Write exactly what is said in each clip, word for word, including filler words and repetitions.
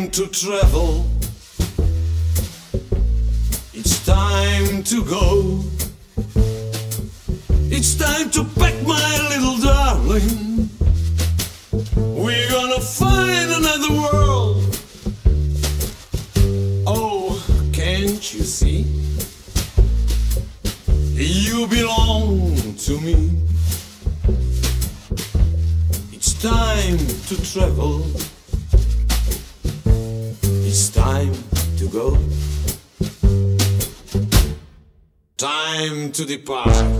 time to travel. It's time to go. It's time to pack, my little darling. We're gonna find another world. Oh, can't you see? You belong to me. It's time to travel. It's time to go. Time to depart.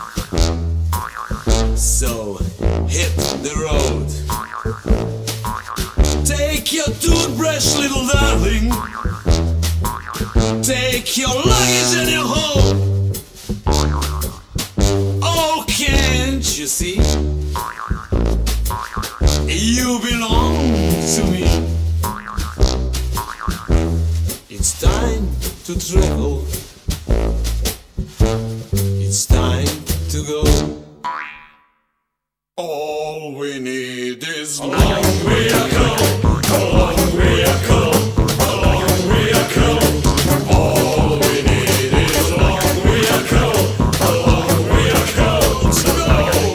So hit the road. Take your toothbrush, little darling. Take your luggage and your home. Oh, can't you see? You belong to me. It's time to travel. It's time to go. All we need is a long way to go. A long way to go. A long way to go. All we need is a long way to go. A long way to go. To go.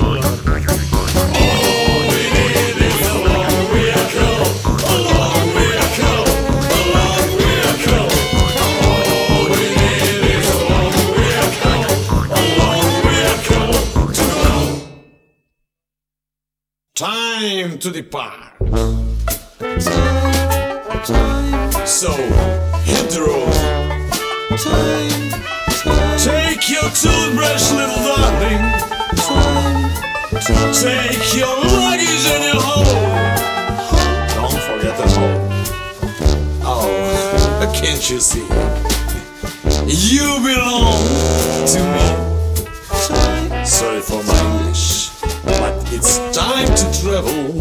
All we need is a long way to go. A long way to go. A long way to go. All we need is a long way to go. A long way to go. To go. Time to depart. Time, time. So hit the road. Time, time. Take your toothbrush, little darling. Time, time. Take your luggage and your home. Don't forget the home. Oh, can't you see? You belong to me. Time. Sorry for my English, but it's time to travel.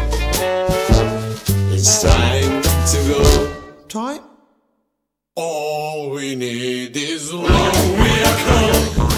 It's time to go. Time. All we need is a long way to go.